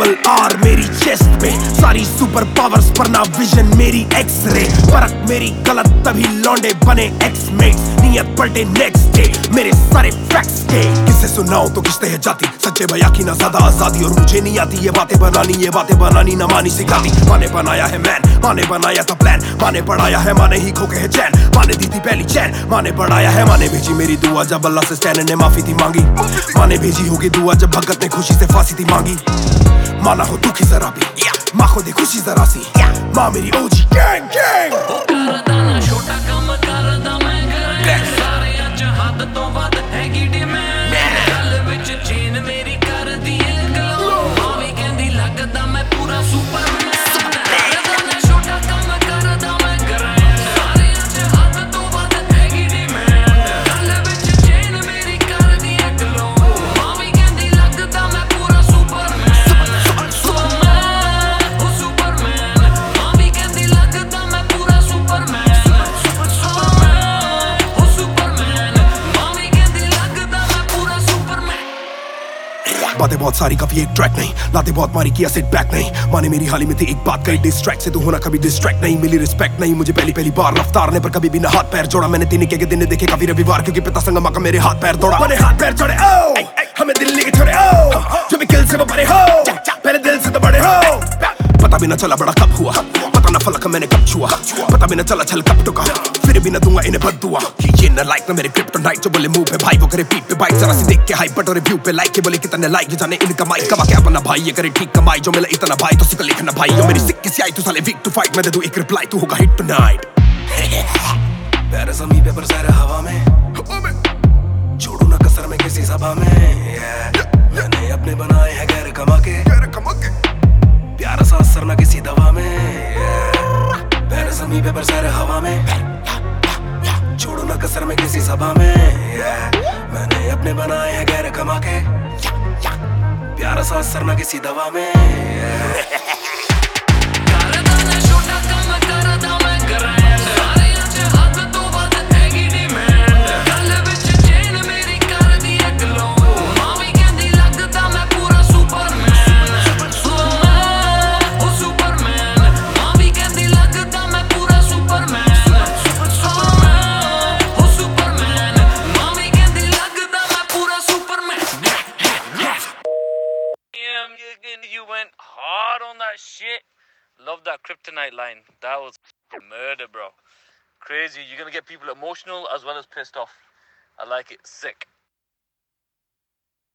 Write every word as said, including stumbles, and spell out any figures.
Double R मेरी chest पे, सारी सुपर पावर्स पर ना विजन मेरी एक्सरे। फर्क मेरी गलत तभी लौंडे बने एक्समेट, नियत पलटे नेक्स्ट डे मेरे सारे फैक्ट्स के। किसे सुनाऊं तो किस्ते है जाती, सच्चे भैया की ना ज्यादा आजादी, और मुझे नहीं आती ये बातें बनानी, ये बातें बनानी ना मानी सिखाती। माने बनाया है मैन, माने बनाया था प्लान, माने पढ़ाया है, माने ही खोके है चैन, माने दी थी पहली चैन, माने बढ़ाया है, माने भेजी मेरी दुआ जब अल्लाह से स्टैन ने माफी थी मांगी, माने भेजी होगी दुआ जब भगत ने खुशी से फांसी थी मांगी। माना हो दुखी जरा भी, माँ को दे खुशी जरा सी, माँ मेरी ओजी गैंग गैंग। छोटा काम करदा मैं करे, सारे अज हद तो वध हैगी डिमांड, गल विच चेन मेरी कर दी है ग्लो, मां भी कहंदी लगदा मैं पूरा सुपरमैन। छोटा काम करदा मैं करे, सारे अज हद तो वध हैगी डिमांड, गल विच चेन मेरी कर दी है ग्लो, मां भी कहंदी लगदा मैं पूरा सुपरमैन। सुपरमैन ओ सुपरमैन, मां भी कहंदी लगदा मैं पूरा सुपरमैन। बातें बहुत सारी कभी एक ट्रैक नहीं, लाते बहुत मारी किया सेट बैक नहीं, माने मेरी हाल ही में थी एक बात कही, डिस्ट्रैक्ट से तू होना कभी डिस्ट्रैक्ट नहीं, मिली रिस्पेक्ट नहीं मुझे पहली पहली बार रफ्तार ने, पर कभी भी ना हाथ पैर जोड़ा मैंने, तीन के दिन देखे काफी रविवार, क्योंकि पिता संगमा का मेरे हाथ पैर दौड़ा, मैंने हाथ पैर जोड़े ओ हमें दिल्ली के छोड़े ओ, जो भी किल से वो बड़े हो, मेरे दिल से तो बड़े हो। पता भी ना चला बड़ा कब हुआ, पता ना फलक मैंने कब छुआ, पता भी ना चला छल कब टुका, फिर भी ना दूंगा इन्हें बददुआ। ये ना लाइक ना मेरे क्रिप्टोनाइट, जो बोले मुंह पे भाई वो करे पीठ पे बाइक, जरा सी देख के हाइप बट और रिव्यू पे लाइक के बोले कितने लाइक, जाने इनका माइक कमा क्या बना भाई, ये करे ठीक कमाई, जो मिला इतना भाई तो सिक लिखना भाई, यो मेरी सिक्की सी आई तू साले वीक टू फाइट, मैं दे दूं एक रिप्लाई तू होगा हिट टुनाइट। पैर ज़मीन पे पर सैर हवा में, छोड़ू ना कसर में किसी सभा में, मैंने अपने बनाए हैं गैर कमा के, प्यारा सा असर ना किसी दवा में, पैर ज़मीन पे पर सैर हवा में, छोड़ू ना कसर में किसी सभा में, मैंने अपने बनाए हैं गैर कमा के, प्यारा सा असर ना किसी दवा में। छोटा काम करदा मैं करे, सारे अज हद तो वध हैगी डिमांड, गल विच चेन मेरी कर दी है ग्लो, मां भी कहंदी लगदा मैं पूरा सुपरमैन। सुपरमैन ओ सुपरमैन, मां भी कहंदी लगदा मैं पूरा सुपरमैन। सुपरमैन ओ सुपरमैन, मां भी कहंदी लगदा मैं पूरा superman. You went hard on that shit. Love that kryptonite line. That was murder, bro. Crazy. You're gonna get people emotional as well as pissed off. I like it. Sick.